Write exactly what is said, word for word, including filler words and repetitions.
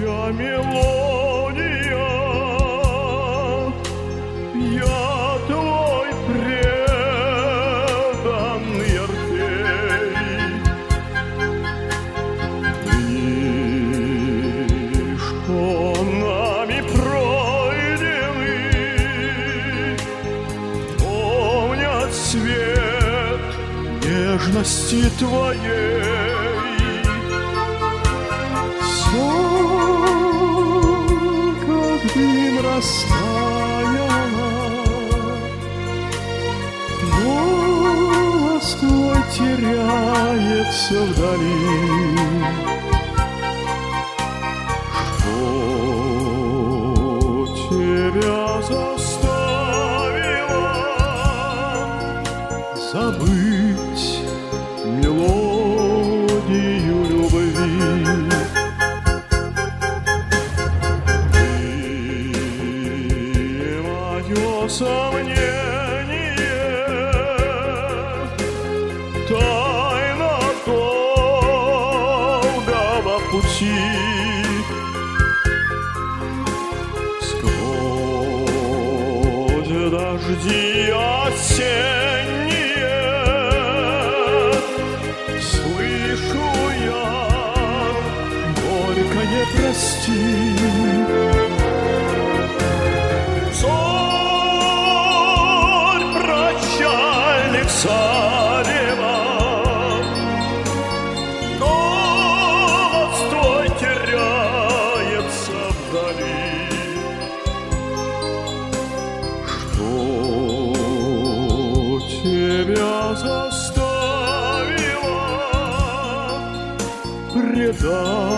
моя мелодия, я твой преданный Орфей. Дни, что нами пройдены, помнят свет нежности твоей. Дым растаяла, голос твой теряется вдали. Что тебя заставило забыть мелодию любви? Сомнение, тайна долгого пути. Сквозь дожди осенние слышу я горькое прости. Царева, голос твой теряется вдали. Что тебя заставило предать